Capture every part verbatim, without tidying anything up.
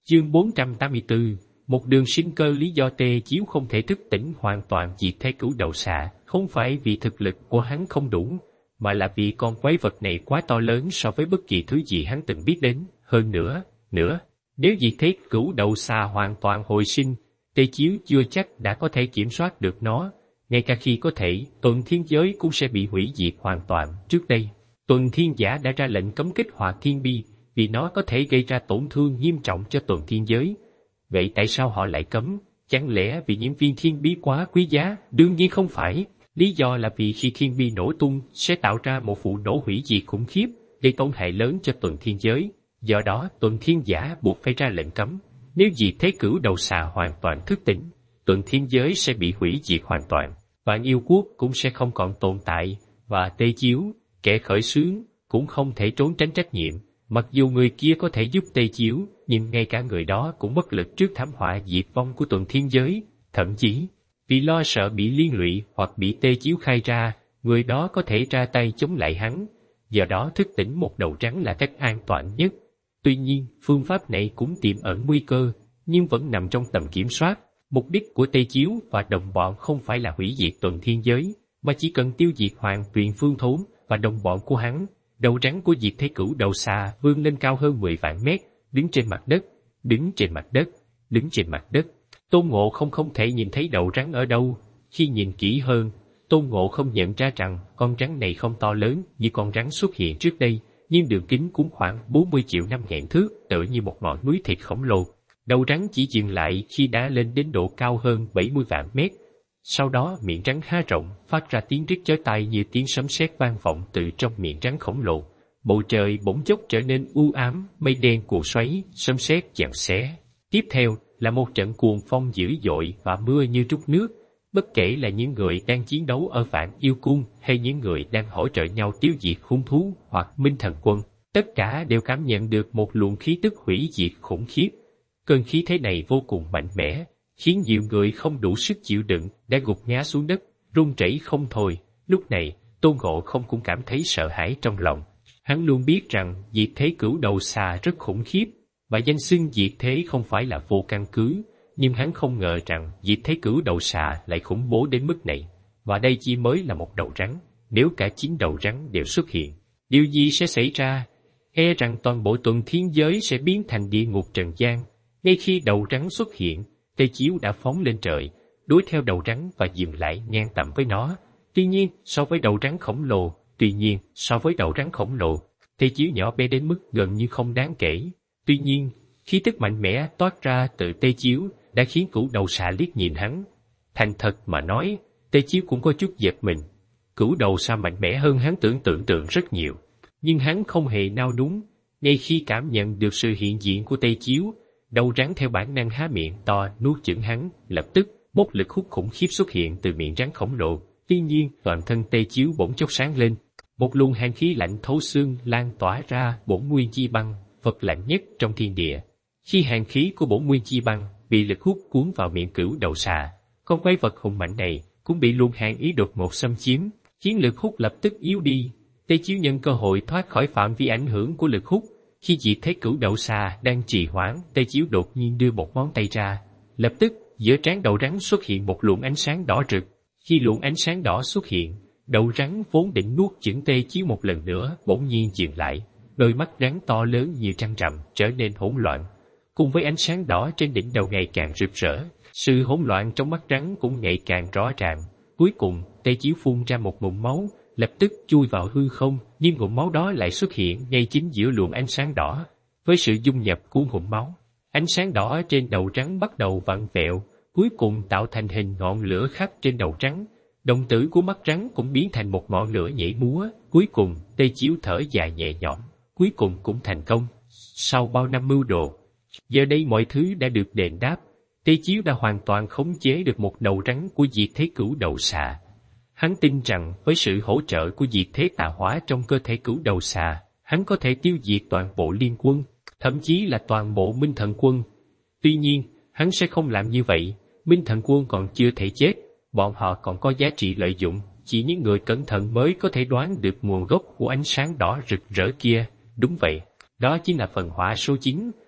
Chương bốn trăm tám mươi tư. Một đường sinh cơ. Lý do Tê Chiếu không thể thức tỉnh hoàn toàn diệt thế cửu đầu xà, không phải vì thực lực của hắn không đủ, mà là vì con quái vật này quá to lớn so với bất kỳ thứ gì hắn từng biết đến. Hơn nữa, nữa, nếu diệt thế cửu đầu xà hoàn toàn hồi sinh, Tê Chiếu chưa chắc đã có thể kiểm soát được nó. Ngay cả khi có thể, tuần thiên giới cũng sẽ bị hủy diệt hoàn toàn. Trước đây, tuần thiên giả đã ra lệnh cấm kích hoạt thiên bi, vì nó có thể gây ra tổn thương nghiêm trọng cho tuần thiên giới. Vậy tại sao họ lại cấm? Chẳng lẽ vì những viên thiên bi quá quý giá? Đương nhiên không phải. Lý do là vì khi thiên bi nổ tung sẽ tạo ra một vụ nổ hủy diệt khủng khiếp, gây tổn hại lớn cho tuần thiên giới. Do đó, tuần thiên giả buộc phải ra lệnh cấm. Nếu diệt thế cửu đầu xà hoàn toàn thức tỉnh, tuần thiên giới sẽ bị hủy diệt hoàn toàn. Vạn yêu quốc cũng sẽ không còn tồn tại, và Tê Chiếu, kẻ khởi xướng, cũng không thể trốn tránh trách nhiệm. Mặc dù người kia có thể giúp Tê Chiếu, nhưng ngay cả người đó cũng bất lực trước thảm họa diệt vong của tuần thiên giới. Thậm chí, vì lo sợ bị liên lụy hoặc bị Tê Chiếu khai ra, người đó có thể ra tay chống lại hắn. Do đó thức tỉnh một đầu rắn là cách an toàn nhất. Tuy nhiên, phương pháp này cũng tiềm ẩn nguy cơ, nhưng vẫn nằm trong tầm kiểm soát. Mục đích của Tê Chiếu và đồng bọn không phải là hủy diệt tuần thiên giới, mà chỉ cần tiêu diệt Hoàng Tuyền Phương Thốn và đồng bọn của hắn. Đầu rắn của diệt thế cửu đầu xà vươn lên cao hơn mười vạn mét, đứng trên mặt đất, đứng trên mặt đất, đứng trên mặt đất. Tôn Ngộ không không thể nhìn thấy đầu rắn ở đâu. Khi nhìn kỹ hơn, Tôn Ngộ không nhận ra rằng con rắn này không to lớn như con rắn xuất hiện trước đây, nhưng đường kính cũng khoảng bốn mươi triệu năm ngàn thước, tựa như một ngọn núi thịt khổng lồ. Đầu rắn chỉ dừng lại khi đã lên đến độ cao hơn bảy mươi vạn mét. Sau đó miệng rắn há rộng, phát ra tiếng rít chói tai như tiếng sấm sét vang vọng từ trong miệng rắn khổng lồ. Bầu trời bỗng chốc trở nên u ám, mây đen cuộn xoáy, sấm sét giằng xé. Tiếp theo là một trận cuồng phong dữ dội và mưa như trút nước. Bất kể là những người đang chiến đấu ở Vạn Yêu Cung hay những người đang hỗ trợ nhau tiêu diệt hung thú hoặc Minh Thần Quân, tất cả đều cảm nhận được một luồng khí tức hủy diệt khủng khiếp. Cơn khí thế này vô cùng mạnh mẽ, khiến nhiều người không đủ sức chịu đựng đã gục ngã xuống đất, run rẩy không thôi. Lúc này, Tôn Ngộ không cũng cảm thấy sợ hãi trong lòng. Hắn luôn biết rằng diệt thế cửu đầu xà rất khủng khiếp, và danh xưng diệt thế không phải là vô căn cứ, nhưng hắn không ngờ rằng diệt thế cửu đầu xà lại khủng bố đến mức này. Và đây chỉ mới là một đầu rắn, nếu cả chín đầu rắn đều xuất hiện, điều gì sẽ xảy ra? E rằng toàn bộ tuần thiên giới sẽ biến thành địa ngục trần gian. Ngay khi đầu rắn xuất hiện, Tê Chiếu đã phóng lên trời, đuổi theo đầu rắn và dừng lại ngang tầm với nó. Tuy nhiên, so với đầu rắn khổng lồ, tuy nhiên, so với đầu rắn khổng lồ, Tê Chiếu nhỏ bé đến mức gần như không đáng kể. Tuy nhiên, khí tức mạnh mẽ toát ra từ Tê Chiếu đã khiến cửu đầu xà liếc nhìn hắn. Thành thật mà nói, Tê Chiếu cũng có chút giật mình. Cửu đầu xà mạnh mẽ hơn hắn tưởng tượng tượng rất nhiều. Nhưng hắn không hề nao núng. Ngay khi cảm nhận được sự hiện diện của Tê Chiếu, đầu rắn theo bản năng há miệng to nuốt chửng hắn. Lập tức, một lực hút khủng khiếp xuất hiện từ miệng rắn khổng lồ. Tuy nhiên, toàn thân Tê Chiếu bỗng chốc sáng lên. Một luồng hàn khí lạnh thấu xương lan tỏa ra bổn nguyên chi băng, vật lạnh nhất trong thiên địa. Khi hàn khí của bổn nguyên chi băng bị lực hút cuốn vào miệng cửu đầu xà, con quái vật hùng mạnh này cũng bị luồng hàn ý đột ngột xâm chiếm, khiến lực hút lập tức yếu đi. Tê Chiếu nhân cơ hội thoát khỏi phạm vi ảnh hưởng của lực hút. Khi diệt thế cửu đầu xà đang trì hoãn, Tê Chiếu đột nhiên đưa một ngón tay ra. Lập tức, giữa trán đầu rắn xuất hiện một luồng ánh sáng đỏ rực. Khi luồng ánh sáng đỏ xuất hiện, đầu rắn vốn định nuốt chửng Tê Chiếu một lần nữa bỗng nhiên dừng lại. Đôi mắt rắn to lớn như trăng rằm trở nên hỗn loạn. Cùng với ánh sáng đỏ trên đỉnh đầu ngày càng rực rỡ, sự hỗn loạn trong mắt rắn cũng ngày càng rõ ràng. Cuối cùng, Tê Chiếu phun ra một ngụm máu, lập tức chui vào hư không, nhưng ngụm máu đó lại xuất hiện ngay chính giữa luồng ánh sáng đỏ. Với sự dung nhập của ngụm máu, ánh sáng đỏ trên đầu rắn bắt đầu vặn vẹo, cuối cùng tạo thành hình ngọn lửa khắc trên đầu rắn. Đồng tử của mắt rắn cũng biến thành một ngọn lửa nhảy múa. Cuối cùng, Tê Chiếu thở dài nhẹ nhõm, cuối cùng cũng thành công. Sau bao năm mưu đồ, giờ đây mọi thứ đã được đền đáp. Tê Chiếu đã hoàn toàn khống chế được một đầu rắn của diệt thế cửu đầu xà. Hắn tin rằng với sự hỗ trợ của diệt thế tà hóa trong cơ thể cửu đầu xà, hắn có thể tiêu diệt toàn bộ liên quân, thậm chí là toàn bộ Minh Thần Quân. Tuy nhiên, hắn sẽ không làm như vậy. Minh Thần Quân còn chưa thể chết, bọn họ còn có giá trị lợi dụng. Chỉ những người cẩn thận mới có thể đoán được nguồn gốc của ánh sáng đỏ rực rỡ kia. Đúng vậy, đó chính là phần hỏa số chín,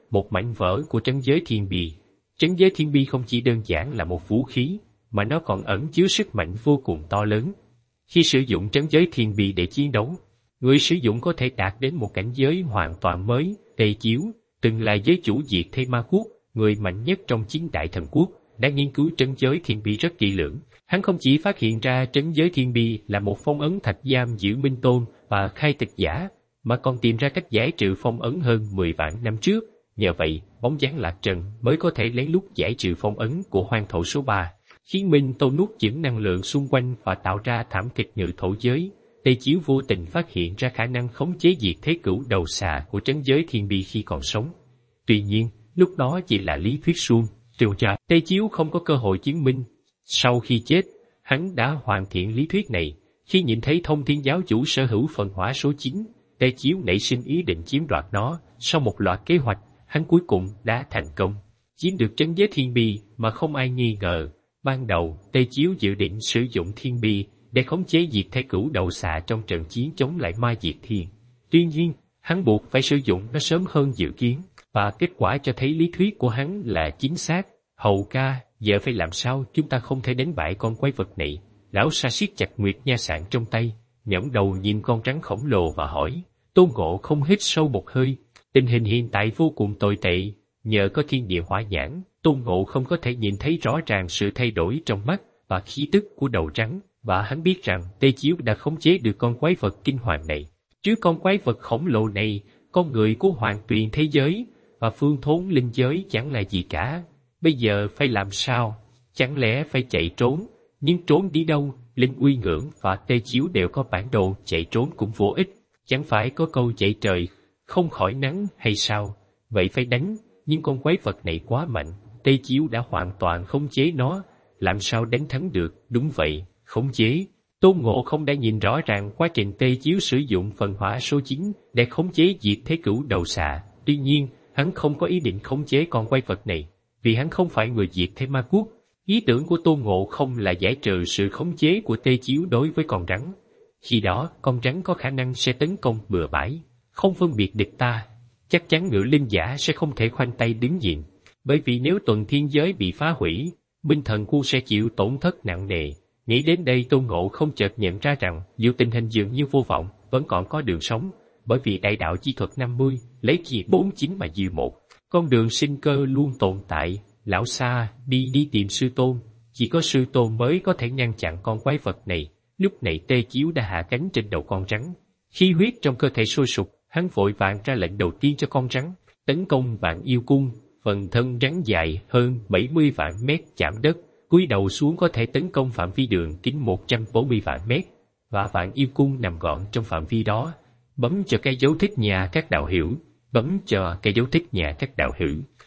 một mảnh vỡ của trấn giới thiên bi. Trấn giới thiên bi không chỉ đơn giản là một vũ khí, mà nó còn ẩn chứa sức mạnh vô cùng to lớn. Khi sử dụng trấn giới thiên bi để chiến đấu, người sử dụng có thể đạt đến một cảnh giới hoàn toàn mới. Tề Chiếu, từng là giới chủ diệt thế ma quốc, người mạnh nhất trong chín đại thần quốc, đã nghiên cứu trấn giới thiên bi rất kỹ lưỡng. Hắn không chỉ phát hiện ra trấn giới thiên bi là một phong ấn thạch giam giữ Minh Tôn và khai tịch giả, mà còn tìm ra cách giải trừ phong ấn hơn mười vạn năm trước. Nhờ vậy, bóng dáng Lạc Trần mới có thể lén lút giải trừ phong ấn của hoang thổ số ba, khiến Minh Tôn nuốt chửng năng lượng xung quanh và tạo ra thảm kịch ngự thổ giới. Tề Chiếu vô tình phát hiện ra khả năng khống chế diệt thế cửu đầu xà của trấn giới thiên bi khi còn sống. Tuy nhiên, lúc đó chỉ là lý thuyết suông, tiêu tra. Tề Chiếu không có cơ hội chứng minh. Sau khi chết, hắn đã hoàn thiện lý thuyết này. Khi nhìn thấy Thông Thiên giáo chủ sở hữu phần hỏa số chín, Tề Chiếu nảy sinh ý định chiếm đoạt nó. Sau một loạt kế hoạch, hắn cuối cùng đã thành công, chiếm được trấn giới thiên bi mà không ai nghi ngờ. Ban đầu, Tề Chiếu dự định sử dụng thiên bi để khống chế diệt thế cửu đầu xà trong trận chiến chống lại ma diệt thiên. Tuy nhiên, hắn buộc phải sử dụng nó sớm hơn dự kiến, và kết quả cho thấy lý thuyết của hắn là chính xác. Hầu ca, giờ phải làm sao? Chúng ta không thể đánh bại con quái vật này. Lão Sa siết chặt Nguyệt Nha Sạn trong tay, ngẩng đầu nhìn con rắn khổng lồ và hỏi. Tôn Ngộ không hít sâu một hơi. Tình hình hiện tại vô cùng tồi tệ. Nhờ có thiên địa hỏa nhãn, Tôn Ngộ không có thể nhìn thấy rõ ràng sự thay đổi trong mắt và khí tức của đầu rắn, và hắn biết rằng Tề Chiếu đã khống chế được con quái vật kinh hoàng này. Trước con quái vật khổng lồ này, con người của hoàng tuyền thế giới và phương thốn linh giới chẳng là gì cả. Bây giờ phải làm sao? Chẳng lẽ phải chạy trốn? Nhưng trốn đi đâu? Linh Uy Ngưỡng và Tề Chiếu đều có bản đồ, chạy trốn cũng vô ích. Chẳng phải có câu chạy trời không khỏi nắng hay sao? Vậy phải đánh, nhưng con quái vật này quá mạnh, Tề Chiếu đã hoàn toàn khống chế nó, làm sao đánh thắng được? Đúng vậy, khống chế. Tôn Ngộ không đã nhìn rõ ràng quá trình Tề Chiếu sử dụng phần hỏa số chín để khống chế diệt thế cửu đầu xà. Tuy nhiên, hắn không có ý định khống chế con quái vật này, vì hắn không phải người diệt thế ma quốc. Ý tưởng của Tôn Ngộ không là giải trừ sự khống chế của Tề Chiếu đối với con rắn. Khi đó, con rắn có khả năng sẽ tấn công bừa bãi, không phân biệt địch ta. Chắc chắn ngự linh giả sẽ không thể khoanh tay đứng nhìn, bởi vì nếu tuần thiên giới bị phá hủy, binh thần khu sẽ chịu tổn thất nặng nề. Nghĩ đến đây, Tôn Ngộ không chợt nhận ra rằng dù tình hình dường như vô vọng, vẫn còn có đường sống, bởi vì đại đạo chi thuật năm mươi, lấy gì bốn chín mà dư một. Con đường sinh cơ luôn tồn tại. Lão Sa, đi đi tìm sư tôn, chỉ có sư tôn mới có thể ngăn chặn con quái vật này. Lúc này Tề Chiếu đã hạ cánh trên đầu con rắn. Khi huyết trong cơ thể sôi sục, hắn vội vàng ra lệnh đầu tiên cho con rắn, tấn công Vạn Yêu Cung. Phần thân rắn dài hơn bảy mươi vạn mét chạm đất, cúi đầu xuống có thể tấn công phạm vi đường kính một trăm bốn mươi vạn mét, và Vạn Yêu Cung nằm gọn trong phạm vi đó. Bấm cho cái dấu thích nhà các đạo hữu, bấm cho cái dấu thích nhà các đạo hữu.